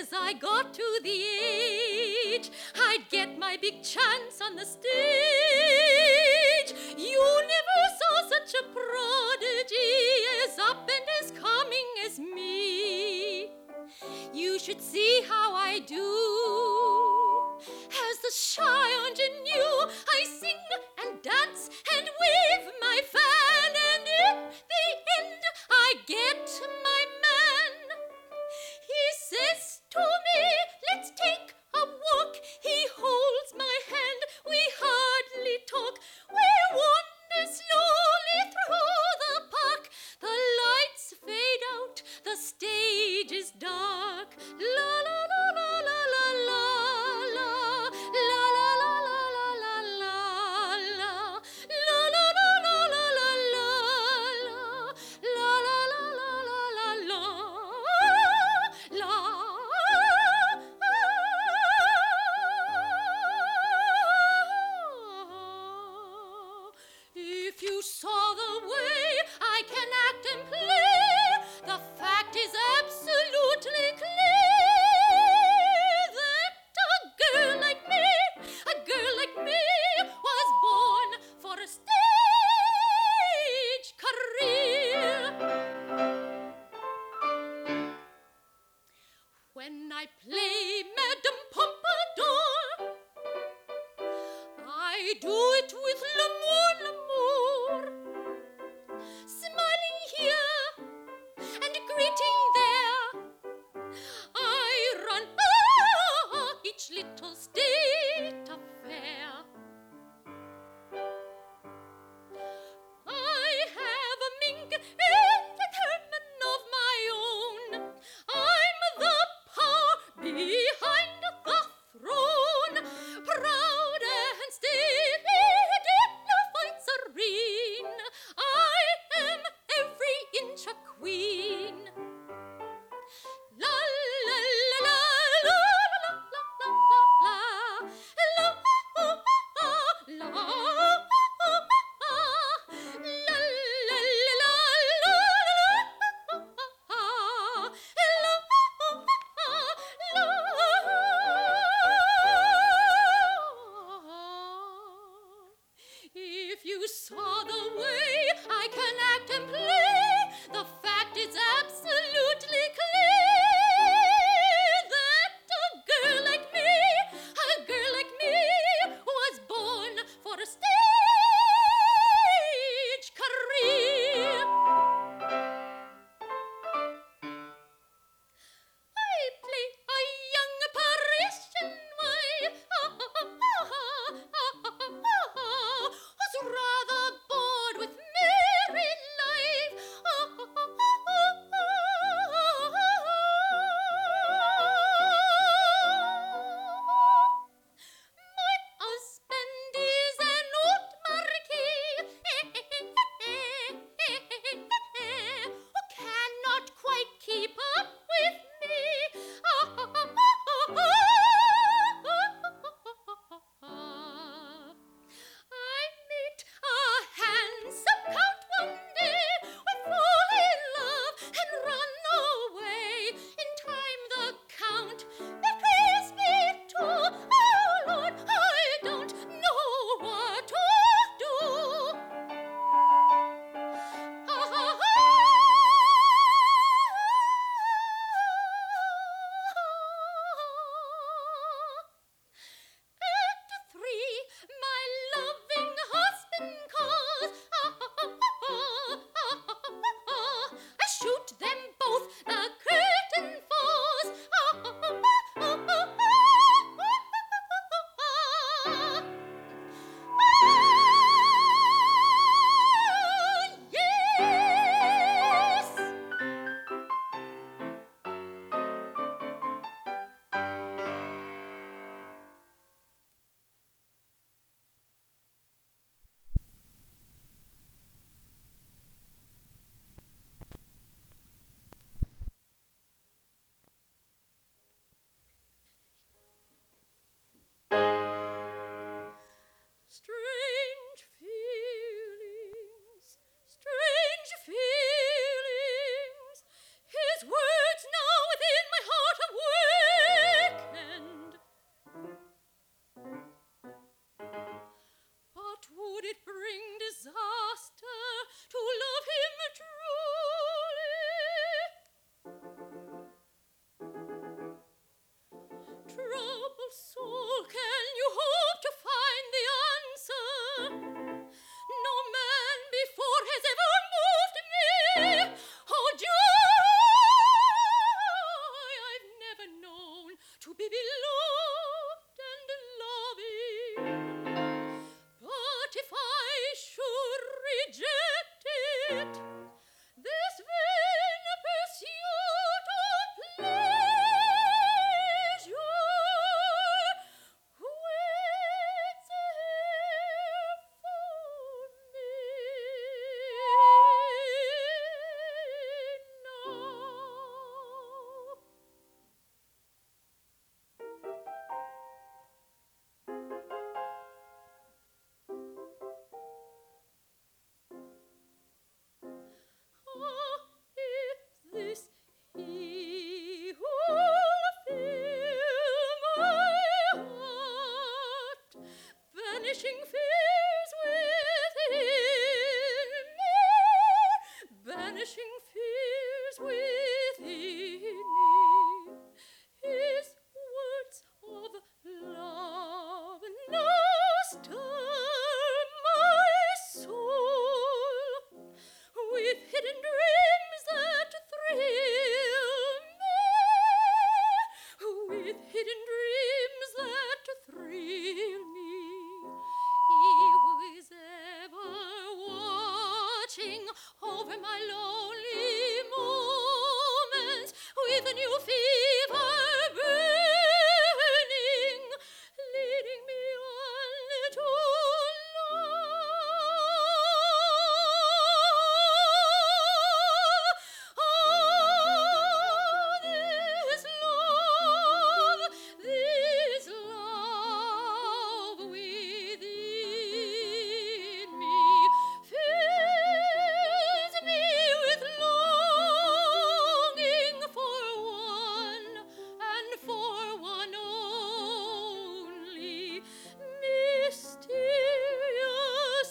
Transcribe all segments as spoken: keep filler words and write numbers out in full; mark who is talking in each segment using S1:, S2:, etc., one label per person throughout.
S1: as I got to the age I'd get my big chance on the stage. You never saw such a prodigy as up and as coming as me. You should see how I do. As the shy ingenue, I sing and dance and wave my fan, and in the end I get my man. He says to me, let's take a walk. He holds my hand, we hardly talk. We wander slowly through the park. The lights fade out, the stage is dark. La la la la la la la la. La la la la la la la la. La la la la la la la. La la la la la la la. La. If you saw the way I can act and play, the fact is absolutely clear that a girl like me, a girl like me, was born for a stage career. When I play Madame Pompadour, I do it with l'amour, l'amour, smiling here and greeting there. I run ah, each little state affair. I have a mink entertainment of my own. I'm the power behind the throne, proud and stately soul, can you hope to find the answer? No man before has ever moved me. Oh, joy I've never known to be beloved and loving. But if I should reject it, this vain pursuit of pleasure waits here for me now. Ah, is this he who'll fill my heart, banishing fears within me, banishing fears within me? His words of love now stir my soul with hidden dreams that thrill me, with hidden dreams that thrill me. He who is ever watching over my lonely moments with a new fever burning, leading me on to love. Oh, this love, this love within me fills me with longing for one and for one only. Mysterious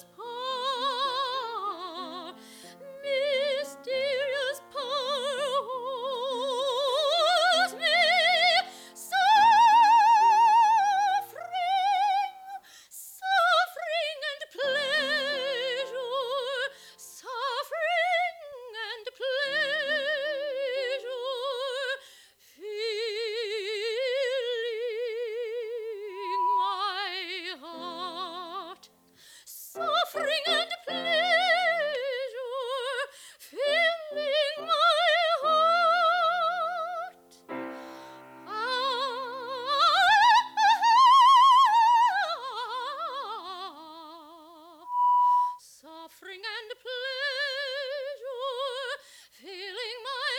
S1: power, mysterious power holds me, suffering, suffering and pleasure, suffering and pleasure, filling my heart. Suffering and pleasure, filling my heart. Ah, suffering and pleasure, filling my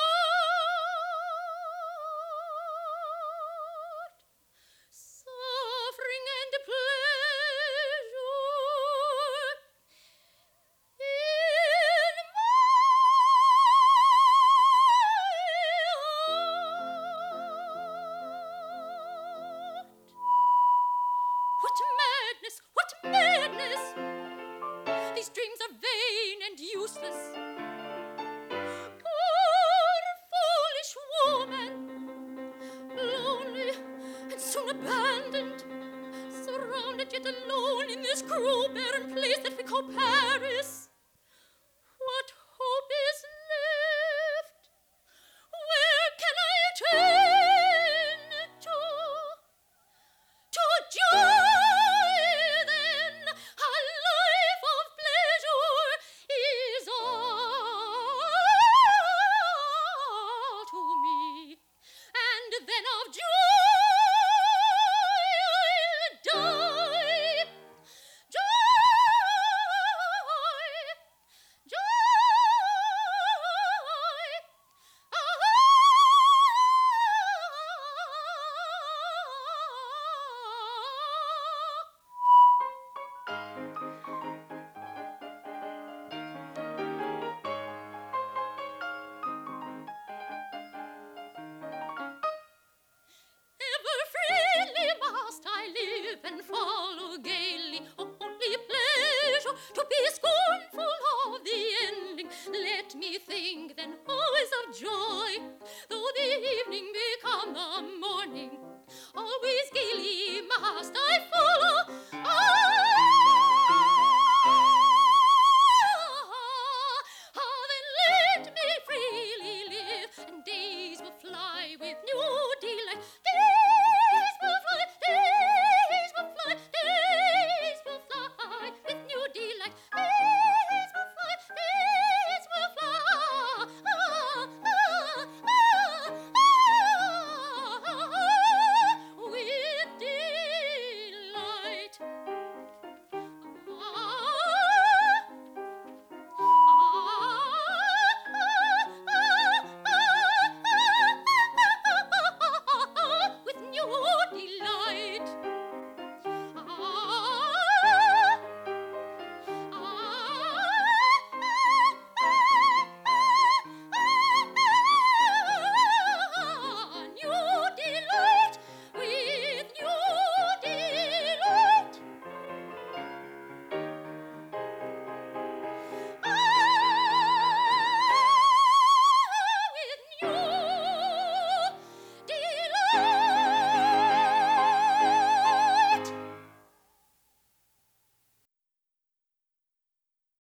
S1: heart. Suffering and pleasure in my heart. What madness! What madness! These dreams are vain and useless. Poor foolish woman, lonely and soon abandoned, surrounded yet alone in this cruel barren place that we call Paris. What hope is left? Where can I turn to? To joy, then, a life of pleasure is all to me, and then of joy I'll die. Joy, joy, ever freely must I live and follow gaily only pleasure, to be scornful of the ending. Let me think then always of joy, though the evening become the morning. Oh, always gaily must I follow.